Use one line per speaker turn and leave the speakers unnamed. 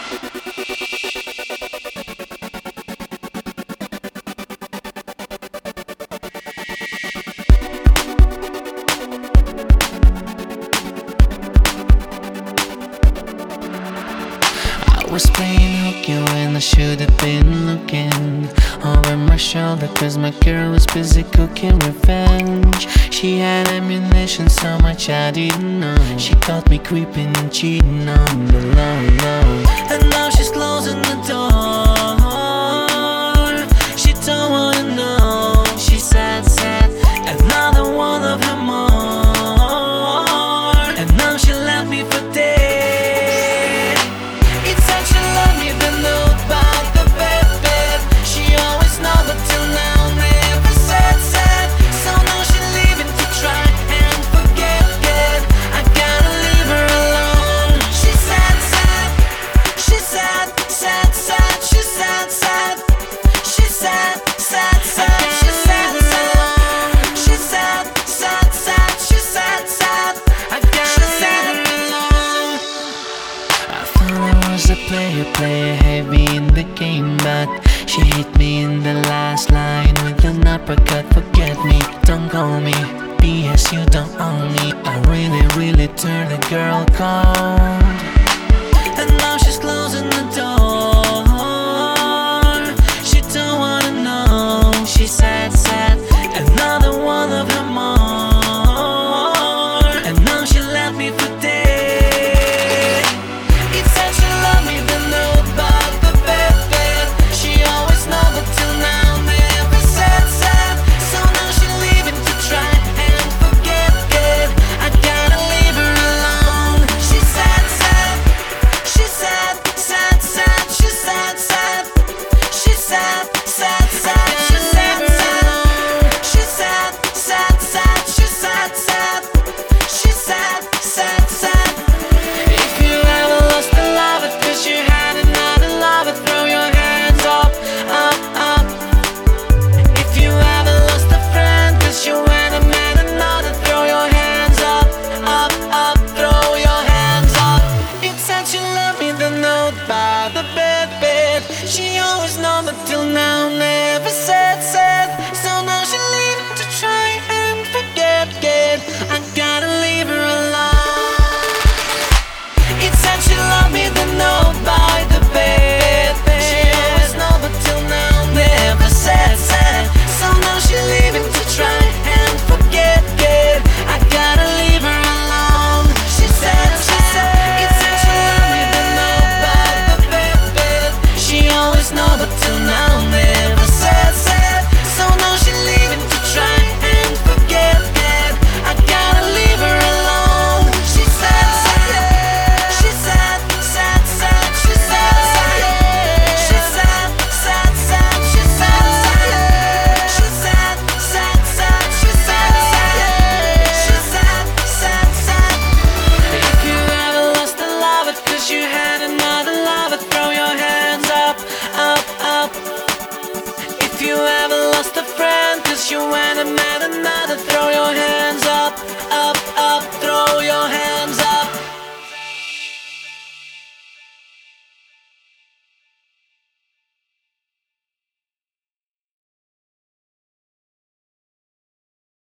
I was playing hooky when I should have been looking over my shoulder, cause my girl was busy cooking revenge. She had ammunition, so much I didn't know. She caught me creeping and cheating on the low. And now she's closing the door. She don't wanna know. She said, another one of her more. And now she left me for dead. Player heavy in the game, but she hit me in the last line with an uppercut. Forget me, don't call me BS, you don't own me. I really turned the girl cold.